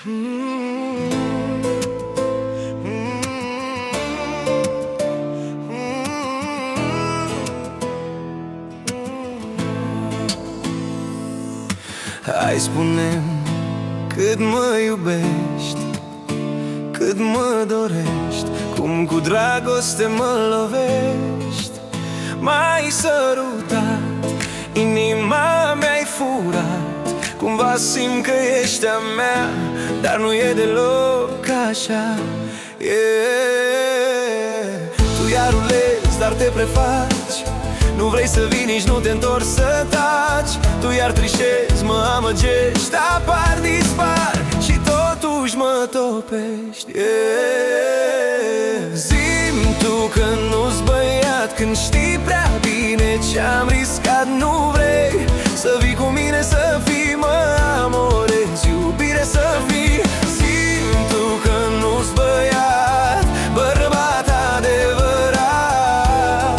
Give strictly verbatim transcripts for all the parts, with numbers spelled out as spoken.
Hai, spune-mi cât mă iubești, cât mă dorești, cum cu dragoste mă lovești. M-ai sărutat, inima mi-ai furat, cumva simt că ești a mea, dar nu e deloc așa. yeah. Tu iar rulezi, dar te prefaci, nu vrei să vii, nici nu te întorci să taci. Tu iar trișezi, mă amăgești, apar, dispar și totuși mă topești. yeah. Zi-mi tu că nu-s băiat când știi prea bine ce-am riscat. Nu vrei să vii cu mine, să fii, mă amorezi, iubire să fii. Zi-mi tu că nu-s băiat, bărbat adevărat.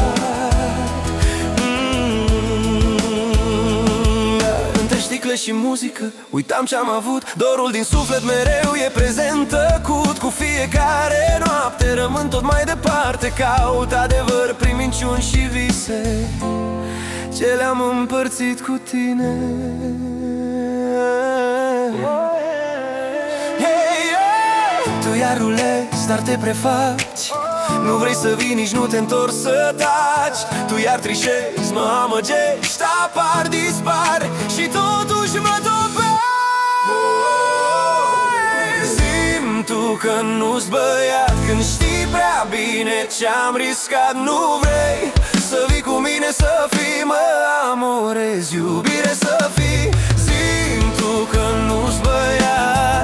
mm, Între sticle și muzică uitam ce-am avut, dorul din suflet mereu e prezent tăcut. Cu fiecare noapte rămân tot mai departe, caut adevăr prin minciuni și vise ce le-am împărțit cu tine. hey, yeah. Tu iar rulezi, dar te prefaci, nu vrei să vii, nici nu te întorci să taci. Tu iar trișezi, mă amăgești, apar, dispar și totuși mă topești. Zi-mi tu că nu-s băiat când știi prea bine ce-am riscat. Nu vrei să vii cu mine, să fii, mă amorezi, iubire să fii. Zi-mi tu că nu-s băiat,